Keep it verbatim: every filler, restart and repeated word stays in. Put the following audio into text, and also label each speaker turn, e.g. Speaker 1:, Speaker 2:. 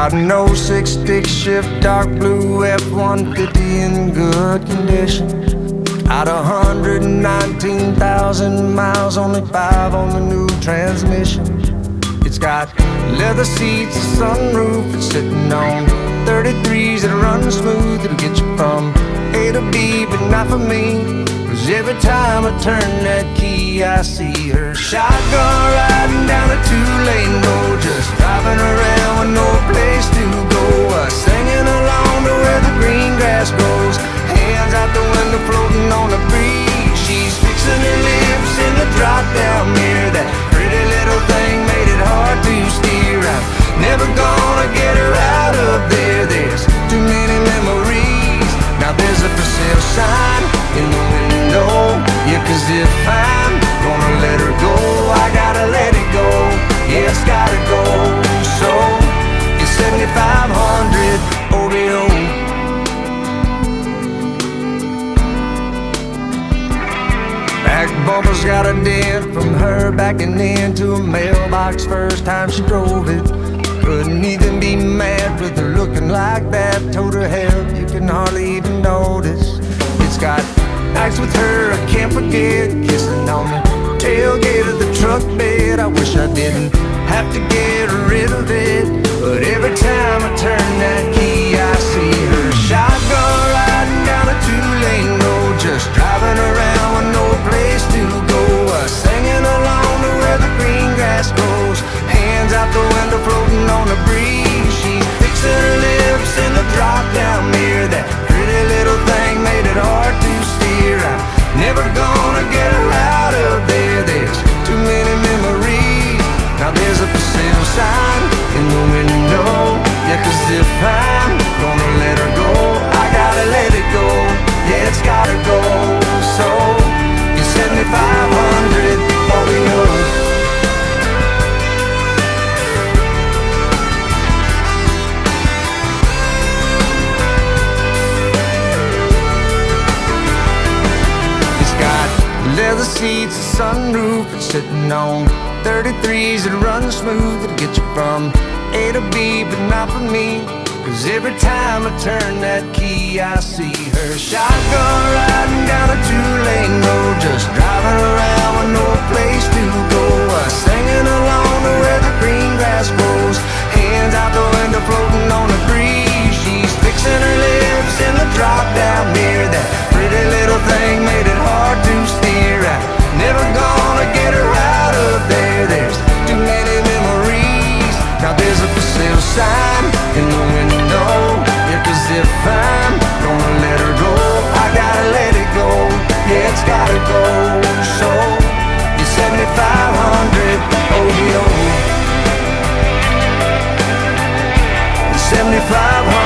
Speaker 1: got an oh six stick shift, dark blue F one fifty in good condition. Out of one hundred nineteen thousand miles, only five on the new transmission. It's got leather seats, a sunroof, it's sitting on thirty-threes that run smooth. It'll get you from A to B, but not for me. Cause every time I turn that key, I see her shotgun riding down a two-lane road, just driving around with no place to go. Uh, singing along to where the green grass grows, hands out the window floating on the breeze. She's fixing her lips in the drop-down mirror. That pretty little thing made it hard to steer. I'm never gonna get her out of there. There's too many memories. Now there's a for sale sign in the window. Yeah, cause if I'm gonna let her go, I gotta let it go. Yeah, it's gotta go. So it's seventy-five hundred O B O. Back bumper's got a dent from her backing into a mailbox first time she drove it. Couldn't even be mad with her looking like that. Told her, hell, you can hardly even notice. It's got nights with her I can't forget, kissing on the tailgate of the truck bed. I wish I didn't have to get rid of it, but every time I turn that key, I see her shotgun riding down a two-lane road, just driving around with no place to go. Uh, singing along to where the green grass grows, hands out the window floating on the breeze. She's fixing her lips in the drop-down mirror. That pretty little thing made it hard to steer. I'm never gonna get her out of there. There's too many memories. Now there's a for sale sign in the window. Yeah, cause if I'm gonna let her go, I gotta let it go. Yeah, it's gotta go. So it's seventy-five hundred O B O. Leather seats, a sunroof, it's sitting on thirty-threes that run smooth. It'll get you from A to B, but not for me. Cause every time I turn that key, I see her shotgun riding down a two-lane road, just driving around with no place to go. Uh, singing along to where the green grass grows, hands out the window floating on the breeze. She's fixing her lips in the drop-down mirror. That pretty little thing made it hard to steer. I'm never gonna get her out of there. There's too many memories. Now there's a for sale sign in the window. Yeah, cause if I'm gonna let her go, I gotta let it go. Yeah, it's gotta go. So it's seventy-five hundred O B O. seventy-five hundred